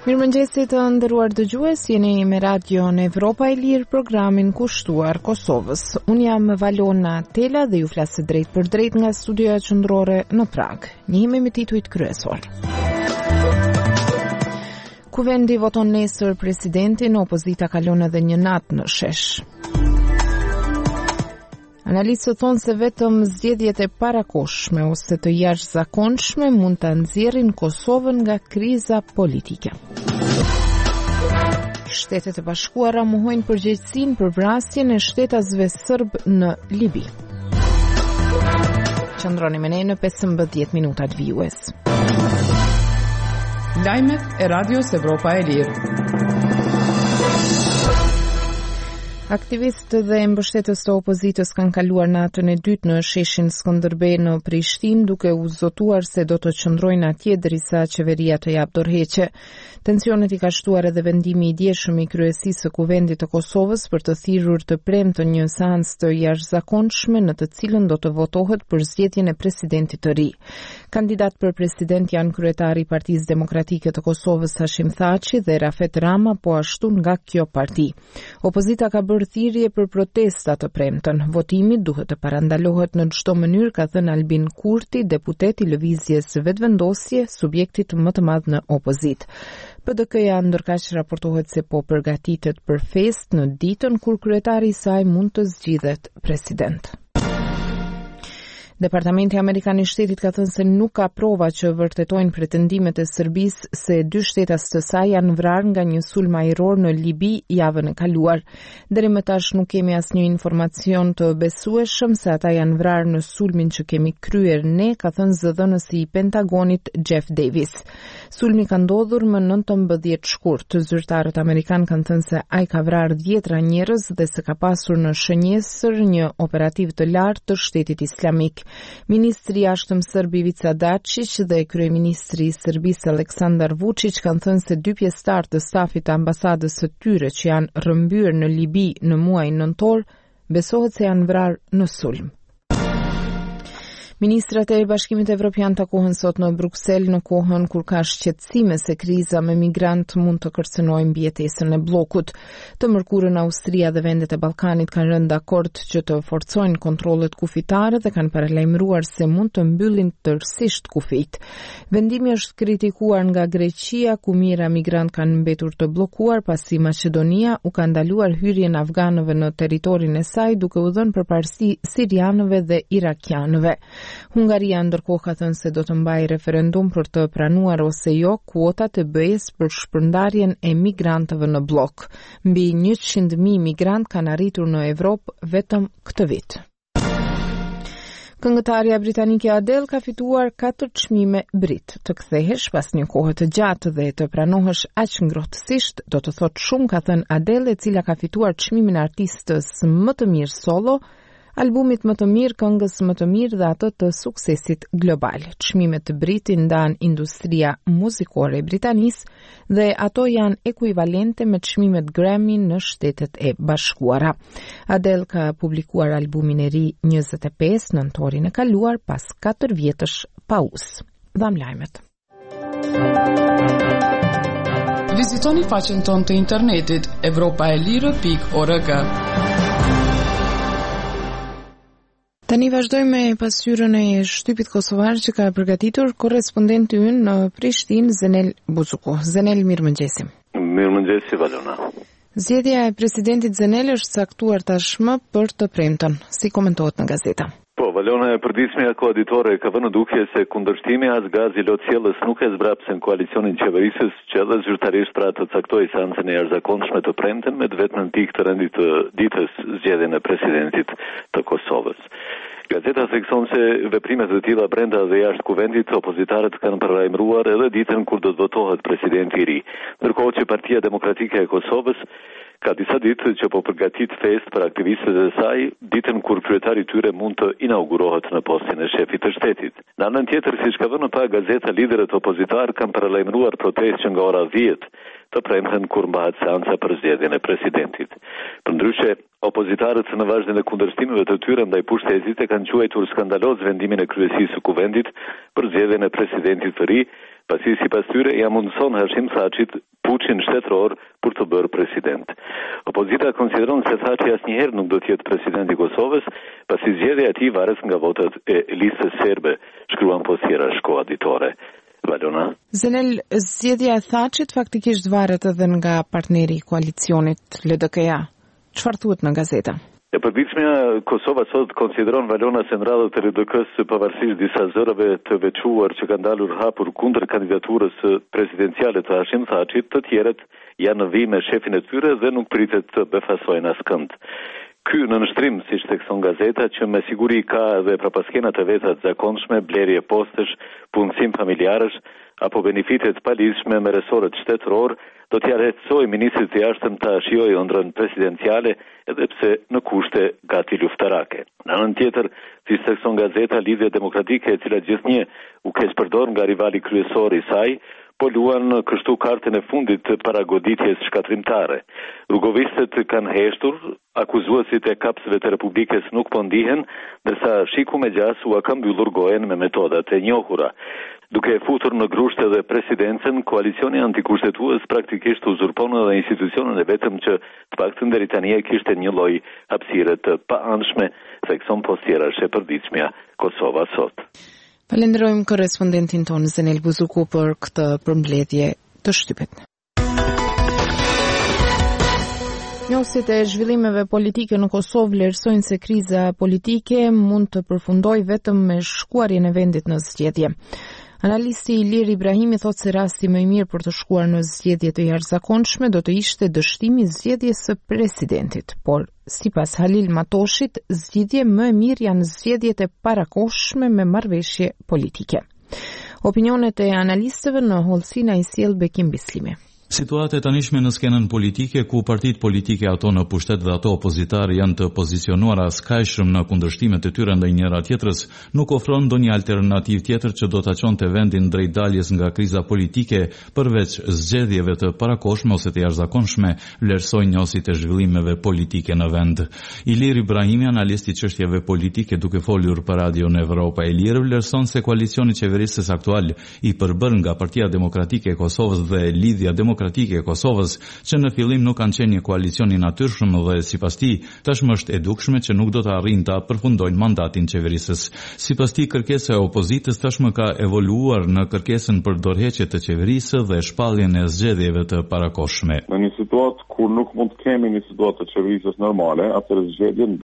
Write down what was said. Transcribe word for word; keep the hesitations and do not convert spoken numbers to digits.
Mirëmëngjesi të nderuar dëgjues, jeni me radion Evropa e Lirë, programin kushtuar Kosovës. Unë jam Valona Tela dhe ju flas drejt për drejt nga studioja qendrore në Prag. Njihemi me titujt kryesor. Kuvendi voton nesër presidentin, opozita kalon edhe një natë në shesh. Analistët thonë se vetëm zgjedhjet e parakohshme ose të jashtëzakonshme mund ta nxjerrin Kosovën nga kriza politike. Shtetet e Bashkuara mohojnë përgjegjësinë për vrasjen e shtetasve serb në Libi. Qëndroni me ne në pesëmbëdhjetë minutat vijues. Lajmet e Radios Evropa e Lirë. Aktivistët dhe mbështetës të opozitës kanë kaluar natën e dytë në sheshin Skënderbej në Prishtinë, duke u zotuar se do të qëndrojnë atje derisa qeveria të jap dorëheqje. Tensionet i ka shtuar edhe vendimi i djeshëm i kryesisë së Kuvendit të Kosovës për të thirrur të premten një seancë të jashtëzakonshme në të cilën do të votohet për zgjedhjen e presidentit të ri. Kandidat për president janë kryetari i Partisë Demokratike të Kosovës Hashim Thaçi dhe Rafet Rama, po ashtu nga kjo parti. Opozita ka bërë thirrje për protesta të premten. Votimi duhet të parandalohet në çdo mënyrë, ka thënë Albin Kurti, deputet i lëvizjes Vetëvendosje, subjektit më të madh në opozitë. P D K-ja ndërkaq raportohet se po përgatitet për festë në ditën kur kryetari i saj mund të zgjidhet president. Departamenti Amerikan i Shtetit ka thënë se nuk ka prova që vërtetojnë pretendimet e Serbisë se dy shtetas të saj janë vrarë nga një sulm ajror në Libi javën e kaluar. Deri më tash nuk kemi asnjë informacion të besueshëm se ata janë vrarë në sulmin që kemi kryer ne, ka thënë zëdhënësi i Pentagonit Jeff Davis. Sulmi ka ndodhur më nëntëmbëdhjetë shkurt. Zyrtarët amerikan kanë thënë se ai ka vrarë dhjetra njerëz dhe se ka pasur në shënjesër një operativ të lartë të Shtetit Islamik. Ministri i jashtëm serb Ivica Dačić dhe kryeministri i Serbisë Aleksandar Vučić kanë thënë se dy pjesëtar të stafit të ambasadës së tyre që janë rrëmbyer në Libi në muajin nëntor besohet se janë vrarë në sulm. Ministrat e Bashkimit Evropian takohen sot në Bruksel në kohën kur ka shqetësime se kriza me migrant mund të kërcënojë mbijetesën e bllokut. Të mërkurën Austria dhe vendet e Ballkanit kanë rënë dakord që të forcojnë kontrollet kufitare dhe kanë paralajmëruar se mund të mbyllin tërësisht kufijt. Vendimi është kritikuar nga Greqia, ku mijëra migrant kanë mbetur të bllokuar pasi Maqedonia u ka ndaluar hyrjen afganëve në territorin e saj duke u dhënë përparësi sirianëve dhe irakianëve. Hungaria ndërkohë ka thënë se do të mbajë referendum për të pranuar ose jo kuotat e B E-s për shpërndarjen e migrantëve në blok. Mbi njëqind mijë migrant kanë arritur në Evropë vetëm këtë vit. Këngëtarja britanike Adele ka fituar katër çmime brit. Të kthehesh pas një kohe të gjatë dhe të pranohesh aq ngrohtësisht, do të thotë shumë, ka thënë Adele, e cila ka fituar çmimin e artistës më të mirë solo, albumit më të mirë, këngës më të mirë dhe atë të suksesit global. Çmimet të Briti ndan industria muzikore e Britanisë dhe ato janë ekuivalente me çmimet Grammy në Shtetet e Bashkuara. Adele ka publikuar albumin e ri njëzet e pesë nëntorin e kaluar pas katër vjetësh pauzë. Dham lajmet. Vizitoni faqen tonë të internetit evropa e lirë pikë org. Tani vazhdojmë me pasqyrën e shtypit kosovar që ka përgatitur korrespondenti ynë në Prishtinë, Zenel Buzuku. Zenel, mirëmëngjesi. Mirëmëngjesi, Valona. Zgjedhja e presidentit Zenel është caktuar tashmë për të premten. Si komentohet në gazeta? Po, Valona, e përditshmja koalitore ka vënë dukje se kundërshtimi as gazi lotësjellës nuk e zbrapsen koalicionin qeverisës që edhe zyrtarisht pra të caktoi seancën e jashtëzakonshme të premten me të vetmën pikë të rendit të ditës zgjedhjen e presidentit të Kosovës. Gazeta thekson se veprimet të tilla brenda dhe jashtë kuvendit, opozitarët kanë paralajmëruar edhe ditën kur do të votohet presidenti i ri, ndërkohë që Partia Demokratike e Kosovës ka disa ditë që po përgatit fest për aktivistët e saj, ditën kur kryetari i tyre mund të inaugurohet në postin e shefit të shtetit. Në anën tjetër, siç ka vënë pa gazeta, liderët opozitar kanë paralajmëruar protestë që nga ora dhjetë të premten kur mbahet seanca për zgjedhjen e presidentit. Përndryshe, opozitarët në vazhdim e kundërshtimeve të tyre ndaj pushtetit e kanë quajtur skandaloz vendimin e kryesisë së kuvendit për zgjedhjen e presidentit të ri pasi sipas tyre ia mundson Hashim Thaqit puçin shtetëror për të bërë president. Opozita konsideron se Thaçi asnjëherë nuk do të jetë presidenti i Kosovës, pasi zgjedhja e tij varet nga votat e listës serbe, shkruan postiera Shkoa Ditore. Valona. Zenel, zgjedhja e Thaçit faktikisht varet edhe nga partneri i koalicionit L D K A. Çfarë thuhet në gazeta? E përditshmja Kosova sot konsideron Valona se në radhët e L D K-s pavarësisht disa zërave të veçuar që kanë dalur hapur kundër kandidaturës presidenciale të Hashim Thaqit, të tjerët janë në vijim me shefin e tyre dhe nuk pritet të befasojnë askënd. Ky në nështrim, siç thekson gazeta, që me siguri ka edhe prapaskenat e veta të zakonshme, blerje postësh, punësim familjarësh apo benefitet palishme me resorët shtetëror, do t'ja lehtësoj ministrit të jashtëm ta shijojë ëndrrën presidenciale edhe pse në kushte gati luftarake. Në anën tjetër, siç thekson gazeta, Lidhja Demokratike, e cila gjithnjë u keq përdor nga rivali kryesor i saj, po luan kështu kartën e fundit të paragoditjes shkatrimtare. Rrugovistët kanë heshtur, akuzuesit e kapsëve të Republikës nuk po ndihen, ndërsa shiku me gjas u ka mbyllur gojen me metodat e njohura. Duke e futur në grusht edhe presidencën, koalicioni antikushtetues praktikisht uzurpon edhe institucionin e vetëm që të paktën deri tani kishte një lloj hapësire të paanshme, thekson postiera e përditshmja Kosova sot. Falenderojmë korrespondentin tonë Zenel Buzuku për këtë përmbledhje të shtypet. Njohësit e zhvillimeve politike në Kosovë vlerësojnë se kriza politike mund të përfundojë vetëm me shkuarjen e vendit në zgjedhje. Analisti Ilir Ibrahimi thotë se rasti më i mirë për të shkuar në zgjedhje të jashtëzakonshme do të ishte dështimi i zgjedhjes së presidentit, por sipas Halil Matoshit, zgjidhje më e mirë janë zgjedhjet e parakohshme me marrëveshje politike. Opinionet e analistëve në hollësinë i sjell Bekim Bislimi. Situata e tanishme në skenën politike, ku partitë politike ato në pushtet dhe ato opozitare janë të pozicionuara skajshëm në kundërshtimet e tyre ndaj njëra tjetrës, nuk ofron ndonjë alternativë tjetër që do ta çonte vendin drejt daljes nga kriza politike, përveç zgjedhjeve të parakohshme ose të jashtëzakonshme, vlerësojnë njohësit e zhvillimeve politike në vend. Ilir Ibrahimi, analisti i çështjeve politike, duke folur për Radio në Evropa e Lirë, vlerëson se koalicioni qeverisës aktual i përbërë nga Partia Demokratike e Kosovës dhe Lidhja Demokratike e Kosovës, që në fillim nuk kanë qenë një koalicion i natyrshëm dhe sipas tij tashmë është e dukshme që nuk do të arrijnë ta përfundojnë mandatin qeverisës. Sipas tij, kërkesa e opozitës tashmë ka evoluar në kërkesën për dorëheqje të qeverisë dhe shpalljen e zgjedhjeve të parakohshme. Në një situatë kur nuk mund të kemi një situatë të qeverisës normale, atëherë zgjedhjen